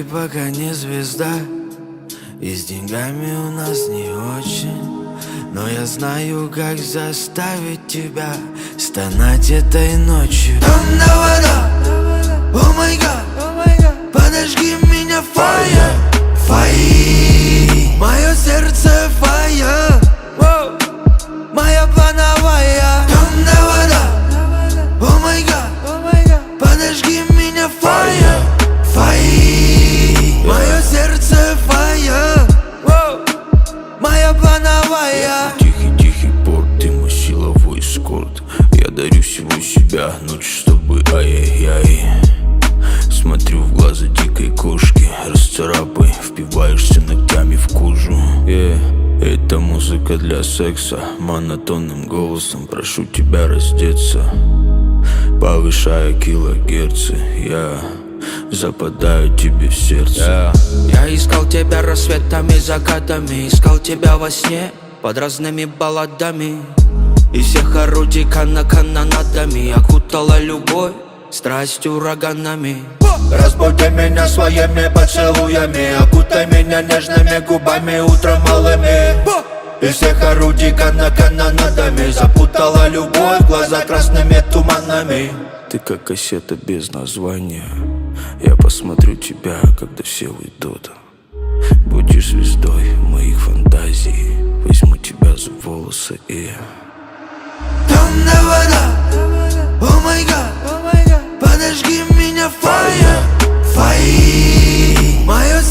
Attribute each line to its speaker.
Speaker 1: ты пока не звезда, и с деньгами у нас не очень, но я знаю, как заставить тебя стонать этой ночью. Темная вода, о май гад, подожги меня, fire, fire. Мое сердце fire, моя плановая. Темная вода, о май гад, подожги меня, fire, fire. Мое сердце fire, моя плановая.
Speaker 2: Тихий порт, ты мой силовой эскорт. Я дарю всего себя, ночь с тобой, ай-яй-яй. Смотрю в глаза дикой кошки, расцарапай, впиваешься ногтями в кожу. Это музыка для секса, монотонным голосом прошу тебя раздеться. Повышая килогерцы, я западаю тебе в сердце.
Speaker 3: Я искал тебя рассветами, закатами, искал тебя во сне под разными балладами. И всех орудий канонадами окутала любовь, страсть ураганами.
Speaker 2: Разбуди меня своими поцелуями, окутай меня нежными губами утром малыми. Из всех орудий канонадами запутала любовь, глаза красными туманами. Ты как кассета без названия, я посмотрю тебя, когда все уйдут. Будешь звездой моих фантазий, возьму тебя за волосы и...
Speaker 1: Темная вода, о май гад, подожги меня, fire, fire. Мое